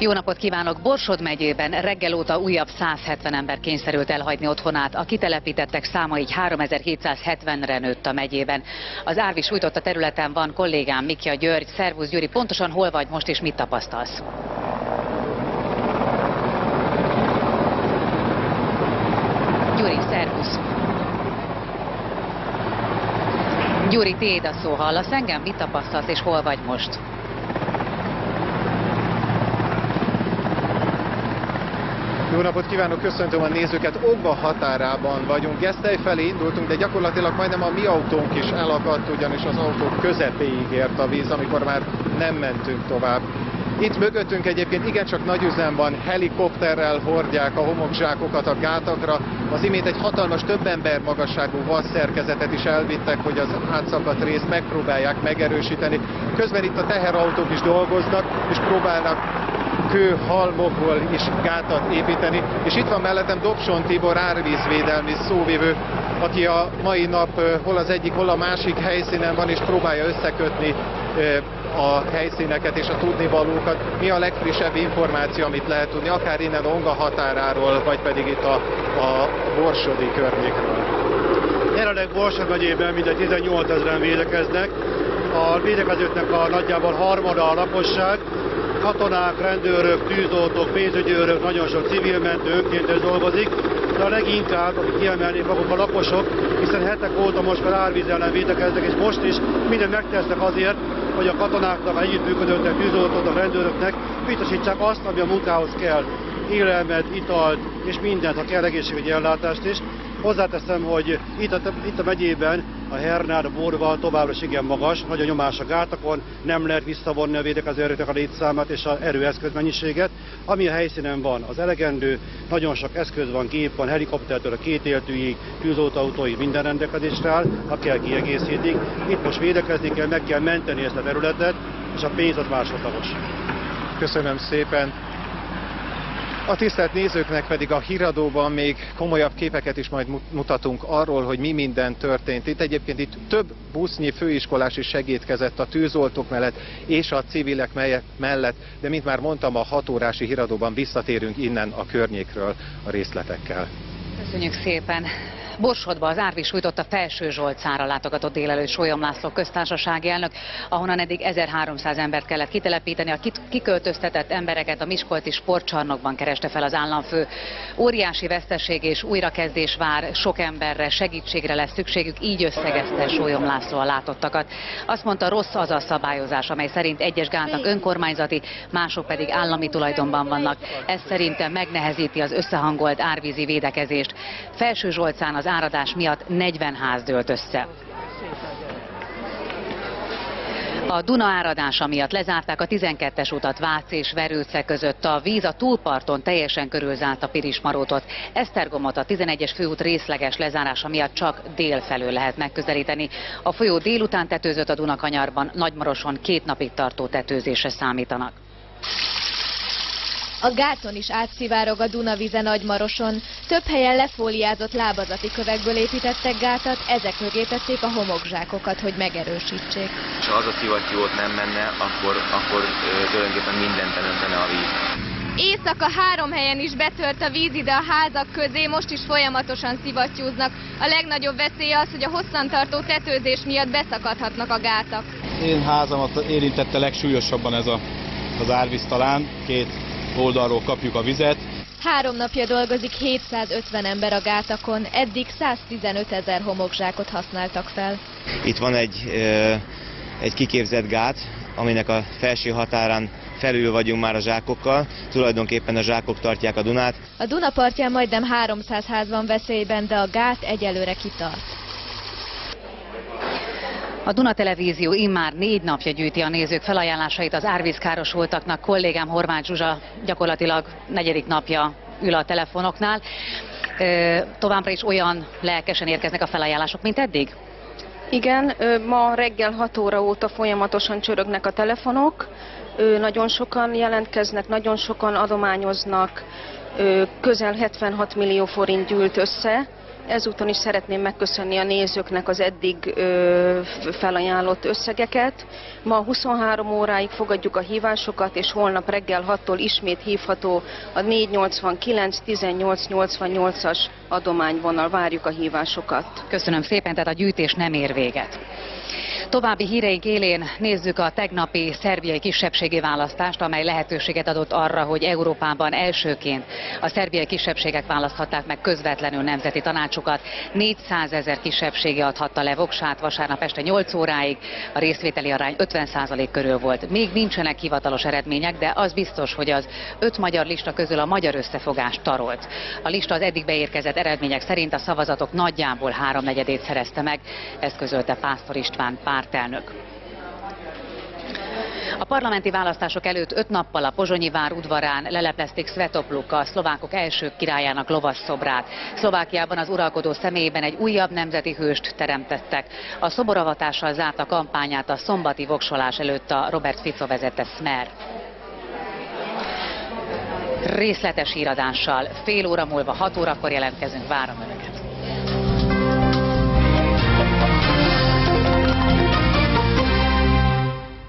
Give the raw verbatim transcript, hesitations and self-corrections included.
Jó napot kívánok! Borsod megyében reggel óta újabb száz hetven ember kényszerült elhagyni otthonát. A kitelepítettek száma így háromezer-hétszázhetvenre nőtt a megyében. Az árvíz sújtotta területen van kollégám Mikja György. Szervusz Gyuri, pontosan hol vagy most és mit tapasztalsz? Gyuri, szervusz! Gyuri, tiéd a szó, hallasz engem? Mit tapasztalsz és hol vagy most? Jó napot kívánok, köszöntöm a nézőket. Omba határában vagyunk. Gesztely felé indultunk, de gyakorlatilag majdnem a mi autónk is elakadt, ugyanis az autó közepéig ért a víz, amikor már nem mentünk tovább. Itt mögöttünk egyébként igencsak nagy üzem van, helikopterrel hordják a homokzsákokat a gátakra. Az imént egy hatalmas, több ember magasságú vasszerkezetet is elvittek, hogy az átszakadt részt megpróbálják megerősíteni. Közben itt a teherautók is dolgoznak, és próbálnak kőhalmokból is gátat építeni. És itt van mellettem Dobson Tibor, árvízvédelmi szóvivő, aki a mai nap hol az egyik, hol a másik helyszínen van, és próbálja összekötni a helyszíneket és a tudnivalókat. Mi a legfrissebb információ, amit lehet tudni, akár innen Onga határáról, vagy pedig itt a, a borsodi környékről? Jelenleg Borsod megyében mindegy tizennyolcezren védekeznek. A védekezőknek a nagyjából harmada a lakosság. Katonák, rendőrök, tűzoltók, pénzügyi őrök, nagyon sok civil mentő, önkéntes dolgozik, de a leginkább, akik kiemelnék maguk a lakosok, hiszen hetek óta most már árvíz ellen védekeznek, és most is mindent megtesznek azért, hogy a katonáknak, a együttműködőknek, tűzoltóknak, rendőröknek biztosítsák azt, ami a munkához kell. Élelmet, italt és mindent, ha kell egészségügyi ellátást is. Hozzáteszem, hogy itt a, itt a megyében a Hernád, a Borva továbbra is igen magas, nagy a nyomás a gátakon, nem lehet visszavonni a védekező erőknek a létszámát és az erőeszköz mennyiséget. Ami a helyszínen van, az elegendő, nagyon sok eszköz van, gép van, helikoptertől a kétéltűig, tűzoltóautóig, minden rendelkezésre áll, ha kell kiegészítik. Itt most védekezni kell, meg kell menteni ezt a területet, és a pénz az másodlagos. Köszönöm szépen! A tisztelt nézőknek pedig a híradóban még komolyabb képeket is majd mutatunk arról, hogy mi minden történt. Itt egyébként itt több busznyi főiskolás is segédkezett a tűzoltók mellett és a civilek mellett, de mint már mondtam, a hat órási híradóban visszatérünk innen a környékről a részletekkel. Köszönjük szépen! Borsodba az árvíz sújtotta Felső Zsolcára látogatott délelőtt Sólyom László köztársasági elnök, ahonnan eddig ezerháromszáz embert kellett kitelepíteni. A kiköltöztetett embereket a miskolci sportcsarnokban kereste fel az államfő. Óriási veszteség és újrakezdés vár, sok emberre, segítségre lesz szükségük, így összegezte Sólyom László a látottakat. Azt mondta, rossz az a szabályozás, amely szerint egyes gátak önkormányzati, mások pedig állami tulajdonban vannak. Ez szerintem megnehezíti az összehangolt árvízi védekezést. Felső Zsolcán az áradás miatt negyven ház dőlt össze. A Duna áradása miatt lezárták a tizenkettes utat Vác és Verőce között. A víz a túlparton teljesen körülzárta Pirismarótot. Esztergomot a tizenegyes főút részleges lezárása miatt csak dél felől lehet megközelíteni. A folyó délután tetőzött a Dunakanyarban, Nagymaroson két napig tartó tetőzésre számítanak. A gáton is átszivárog a Dunavize Nagymaroson. Több helyen lefóliázott lábazati kövekből építettek gátat, ezek mögé tették a homokzsákokat, hogy megerősítsék. Ha az a szivattyú ott nem menne, akkor, akkor tulajdonképpen mindent elöntene a víz. Éjszaka három helyen is betört a víz ide a házak közé, most is folyamatosan szivattyúznak. A legnagyobb veszély az, hogy a hosszantartó tetőzés miatt beszakadhatnak a gátak. Én házamat érintette legsúlyosabban ez a, az árvíz talán, két oldalról kapjuk a vizet. Három napja dolgozik hétszázötven ember a gátakon, eddig száztizenöt ezer homokzsákot használtak fel. Itt van egy, egy kiképzett gát, aminek a felső határán felül vagyunk már a zsákokkal, tulajdonképpen a zsákok tartják a Dunát. A Duna partján majdnem háromszáz ház van veszélyben, de a gát egyelőre kitart. A Duna Televízió immár négy napja gyűjti a nézők felajánlásait az árvízkárosultaknak. Kollégám Horváth Zsuzsa gyakorlatilag negyedik napja ül a telefonoknál. Továbbra is olyan lelkesen érkeznek a felajánlások, mint eddig? Igen, ma reggel hat óra óta folyamatosan csörögnek a telefonok. Nagyon sokan jelentkeznek, nagyon sokan adományoznak. Közel hetvenhat millió forint gyűlt össze Ezúton is szeretném megköszönni a nézőknek az eddig ö, felajánlott összegeket. Ma huszonhárom óráig fogadjuk a hívásokat, és holnap reggel hattól ismét hívható a négy nyolcvankilenc tizennyolc nyolcvannyolcas adományvonal. Várjuk a hívásokat. Köszönöm szépen, tehát a gyűjtés nem ér véget. További híreink élén nézzük a tegnapi szerbiai kisebbségi választást, amely lehetőséget adott arra, hogy Európában elsőként a szerbiai kisebbségek választhatták meg közvetlenül nemzeti tanácsukat. négyszázezer kisebbsége adhatta le voksát vasárnap este nyolc óráig, a részvételi arány ötven százalék körül volt. Még nincsenek hivatalos eredmények, de az biztos, hogy az öt magyar lista közül a magyar összefogás tarolt. A lista az eddig beérkezett eredmények szerint a szavazatok nagyjából háromnegyedét szerezte meg, ezt közölte Pásztor István pártelnök. A parlamenti választások előtt öt nappal a Pozsonyi vár udvarán leleplezték Svetopluk, a szlovákok első királyának lovasszobrát. Szlovákiában az uralkodó személyében egy újabb nemzeti hőst teremtettek. A szoboravatással zárta kampányát a szombati voksolás előtt a Robert Fico vezette Smer. Részletes híradással fél óra múlva hat órakor jelentkezünk, várom Önöket.